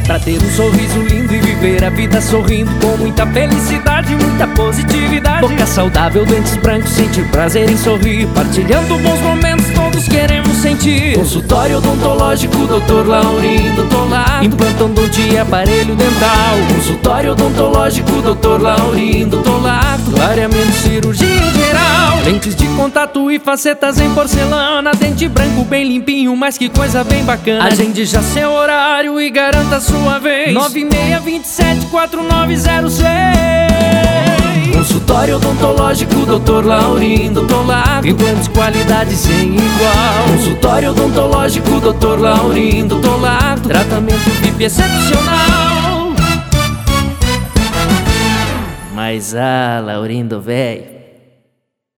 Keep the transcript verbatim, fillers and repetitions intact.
pra ter um sorriso lindo e viver a vida sorrindo com muita felicidade, muita positividade. Boca saudável, dentes brancos, sentir prazer em sorrir, partilhando bons momentos, todos queremos sentir. Consultório odontológico, doutor Laurindo Tolato, implantando de aparelho dental. Consultório odontológico, doutor Laurindo Tolato, clareamento, cirurgia em geral. Lentes de contato e facetas em porcelana, dente branco bem limpinho, mas que coisa bem bacana. Agende já seu horário e garanta a sua vez. Nove seis dois sete quatro nove zero seis. Consultório odontológico, doutor Laurindo Tolato, implantes qualidade sem igual. Consultório odontológico, doutor Laurindo Tolato, tratamento V I P excepcional. Mas ah, Laurindo, véi,